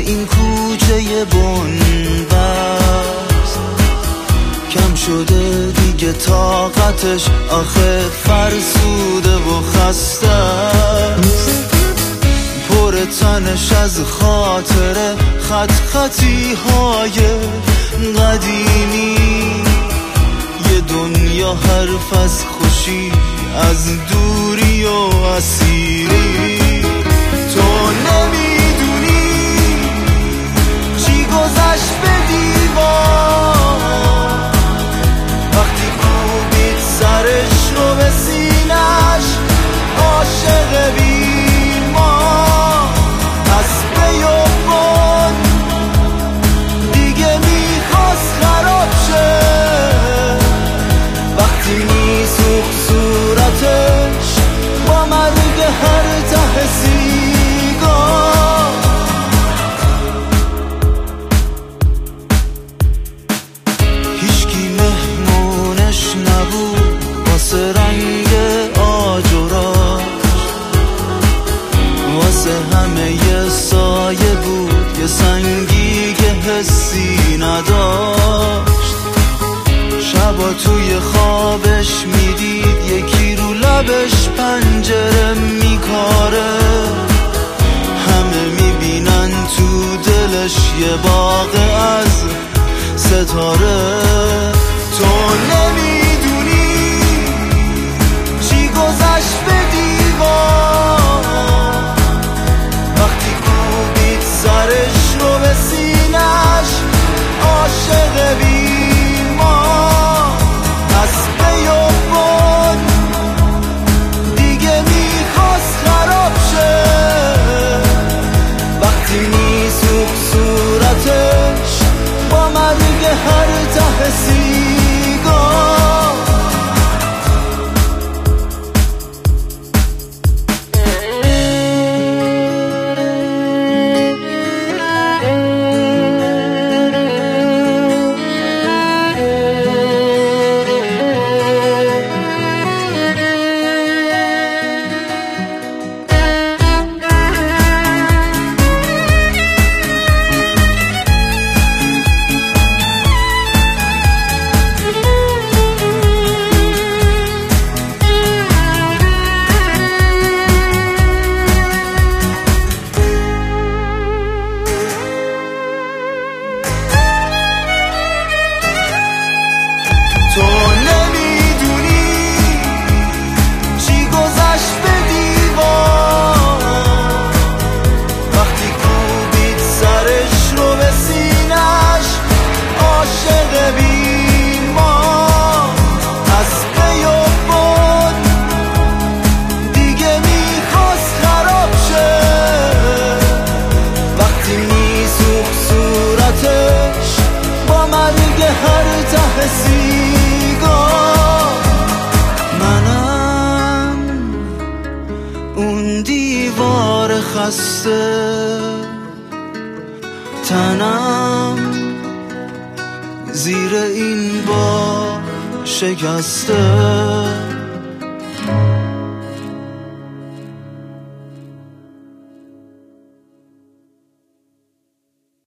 این کوچه بنبست کم شده دیگه طاقتش، آخه فرسوده و خسته، پر تنش از خاطره، خط خطی های قدیمی، یه دنیا حرف از خوشی، از دوری و اسیری. تو نمیدونی چی گذشت به دیوار وقتی کوبید سرش رو به سینش، عاشق بیمار از بیابان دیگه میخواست خراب شه، وقتی میسوخت صورتش با مرگ هر ته سیگار. هیچکی مهمونش نبود واسه رنگ آجوراش، واسه همه یه سایه بود، یه سنگی که حسی نداشت. شبا توی خوابش میدید یکی رو لبش پنجره میکاره، همه میبینن تو دلش یه باغ از ستاره. تو نمیدونی چی گذشت به دیوار وقتی کوبید سرش رو به سینش، عاشق بیمار از بیابان دیگه میخواست خراب شه، وقتی میسوخت صورتش با مرگ هر ته سیگار. تو نمیدونی چی گذشت به دیوار وقتی کوبید سرش رو به سینش، عاشق بیمار از بیابان دیگه میخواست خراب شه، وقتی میسوخت صورتش با مرگ هر ته سیگار. منم اون دیوار خسته، تنم زیر این بار شکسته.